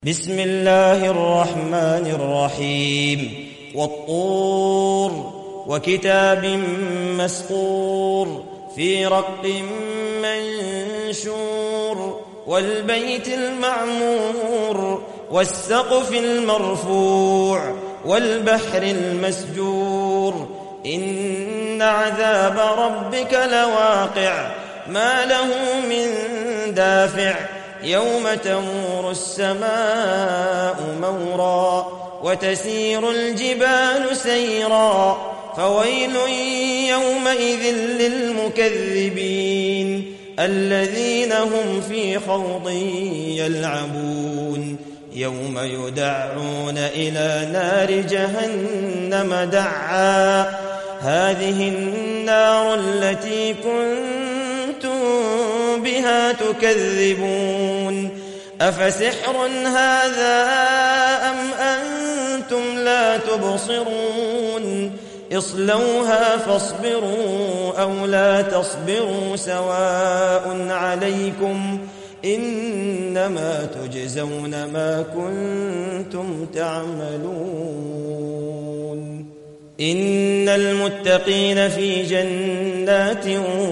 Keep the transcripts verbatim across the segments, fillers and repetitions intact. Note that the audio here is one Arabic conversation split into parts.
بسم الله الرحمن الرحيم والطور وكتاب مسطور في رق منشور والبيت المعمور والسقف المرفوع والبحر المسجور إن عذاب ربك لواقع ما له من دافع يوم تمور السماء مورا وتسير الجبال سيرا فويل يومئذ للمكذبين الذين هم في خوض يلعبون يوم يدعون إلى نار جهنم دعا هذه النار التي كنتم بها تكذبون أفسحر هذا أم أنتم لا تبصرون اصلوها فاصبروا أو لا تصبروا سواء عليكم إنما تجزون ما كنتم تعملون إن المتقين في جنات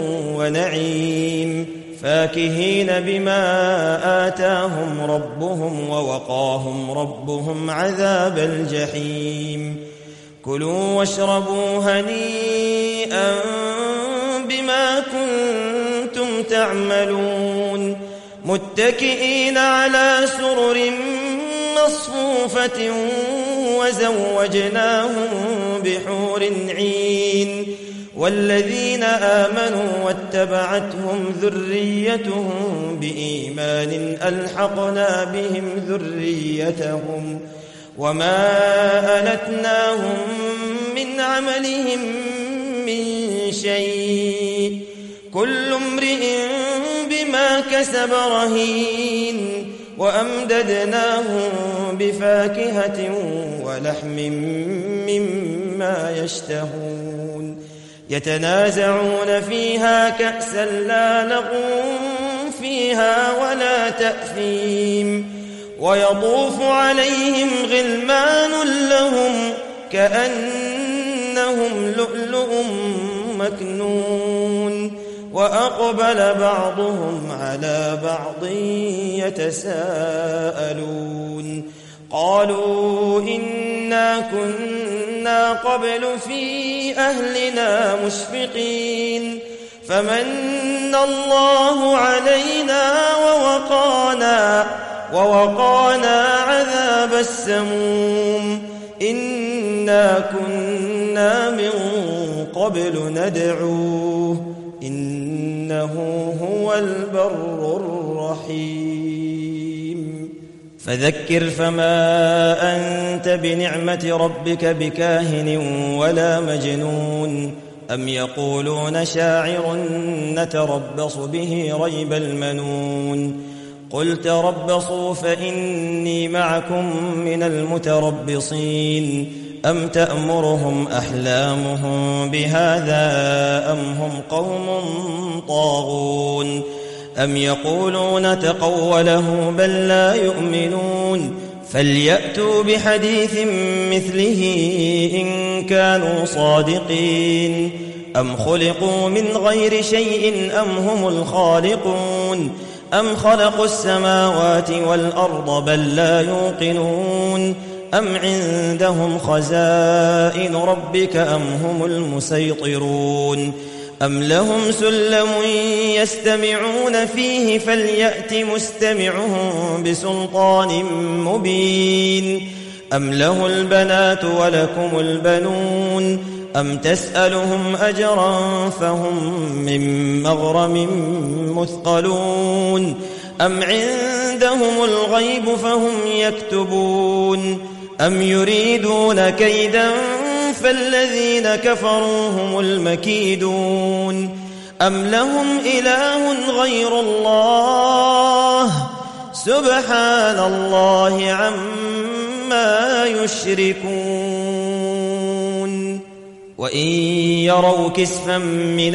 ونعيم فاكهين بما آتاهم ربهم ووقاهم ربهم عذاب الجحيم كلوا واشربوا هنيئا بما كنتم تعملون متكئين على سرر مصفوفة وزوجناهم بحور عين والذين آمنوا واتبعتهم ذريتهم بإيمان ألحقنا بهم ذريتهم وما ألتناهم من عملهم من شيء كل امرئ بما كسب رهين وأمددناهم بفاكهة ولحم مما يشتهون يتنازعون فيها كأسا لا لغو فيها ولا تأثيم ويطوف عليهم غلمان لهم كأنهم لؤلؤ مكنون وأقبل بعضهم على بعض يتساءلون قالوا إنا كنا قبل في أهلنا مشفقين فمن الله علينا ووقانا ووقانا عذاب السموم إنا كنا من قبل ندعوه إنه هو البر الرحيم فذكر فما أنت بنعمة ربك بكاهن ولا مجنون أم يقولون شاعر نتربص به ريب المنون قل تربصوا فإني معكم من المتربصين أم تأمرهم أحلامهم بهذا أم هم قوم طاغون أم يقولون تقوله بل لا يؤمنون فليأتوا بحديث مثله إن كانوا صادقين أم خلقوا من غير شيء أم هم الخالقون أم خلقوا السماوات والأرض بل لا يوقنون أم عندهم خزائن ربك أم هم المسيطرون أم لهم سلم يستمعون فيه فليأت مستمعهم بسلطان مبين أم له البنات ولكم البنون أم تسألهم أجرا فهم من مغرم مثقلون أم عندهم الغيب فهم يكتبون أم يريدون كيدا فالذين كفروا هم المكيدون أم لهم إله غير الله سبحان الله عما يشركون وإن يروا كسفا من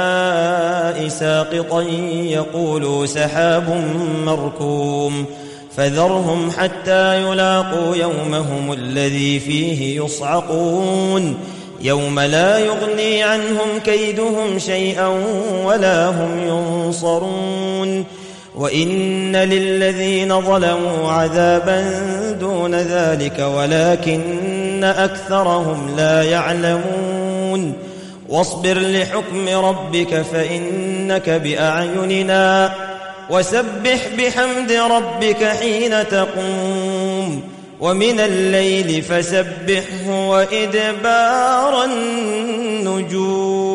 السماء ساقطا يقولوا سحاب مركوم فذرهم حتى يلاقوا يومهم الذي فيه يصعقون يوم لا يغني عنهم كيدهم شيئا ولا هم ينصرون وإن للذين ظلموا عذابا دون ذلك ولكن أكثرهم لا يعلمون واصبر لحكم ربك فإنك بأعيننا وسبح بحمد ربك حين تقوم ومن الليل فسبحه وإدبار النجوم